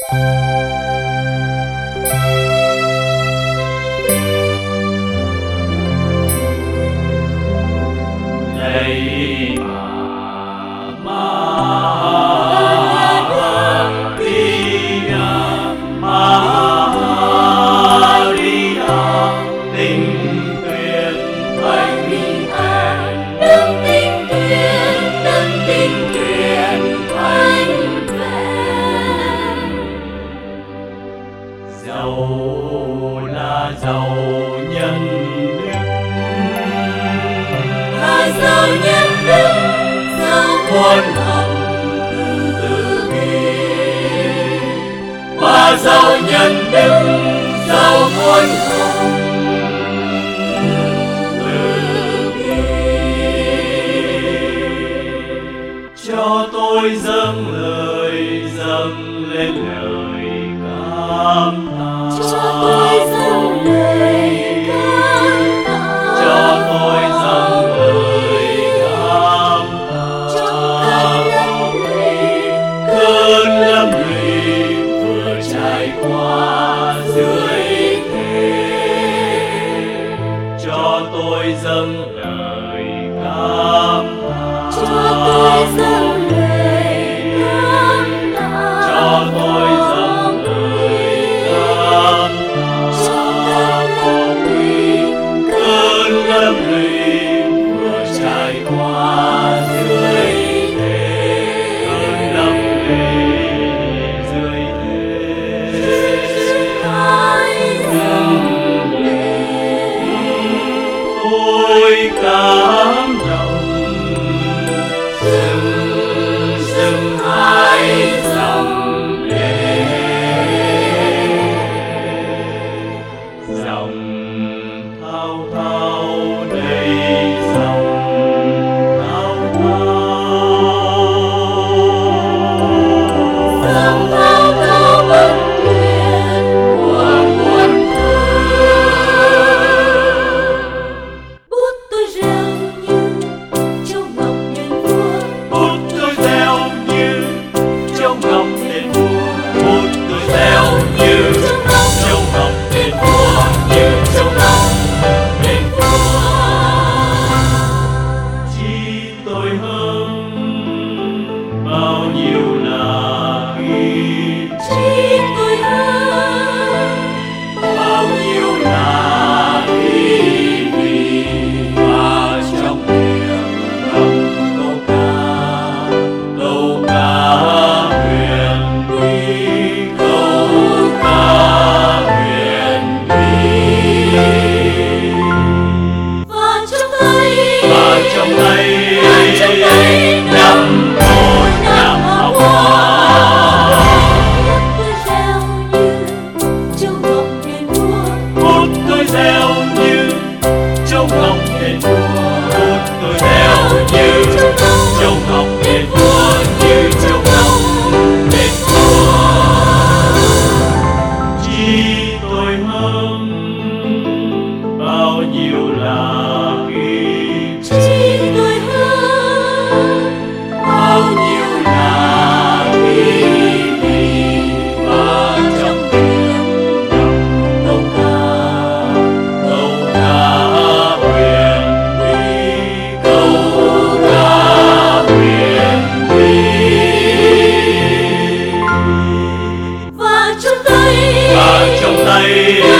Lạy Bà Maria, Maria, tình tuyệt thánh thẹn, Đấng tình tuyệt thánh vẹn. dầu là dầu nhân đức, Dầu nhân đức, dầu muôn hồng từ bi. và dầu nhân đức, dầu muôn hồng từ bi. Cho tôi dâng lên lời cảm tạ. Cho tôi dâng lời cảm tạ. Cho tôi dâng lời cảm tạ. Cơn lâm lụy vừa trải qua dưới thế. Cho tôi dâng lời cảm tạ. Cho tôi dâng lời cảm tạ. Cho tôi dâng lời cảm tạ. Cơn lâm lụy vừa trải qua dưới thế. Cơn lâm lụy dưới thế. Tôi cảm động dừng hai dòng lệ, dòng thao thao đầy dòng thao Dòng thao thao bất tuyệt của muôn bút tôi reo như châu ngọc đền vua. bút tôi reo như châu ngọc đền vua. Bút tôi reo như châu ngọc đền vua, như châu ngọc đền vua. Chỉ tôi hơn bao nhiêu là ghi, Chỉ tôi hơn bao nhiêu là ghi vì. Và trong miệng ngâm câu ca huyền bí, câu ca huyền bí. và trong tay nắm một nắm hoa. tôi reo như châu ngọc đền vua. Bút tôi reo như châu ngọc đền vua. Bút tôi reo như châu ngọc đền vua, như châu ngọc đền vua. Chỉ tôi hơn bao nhiêu là ghi, Chỉ tôi hơn bao nhiêu là ghi vì. Và trong miệng ngâm câu ca huyền bí, câu ca huyền bí. và trong tay Và trong tay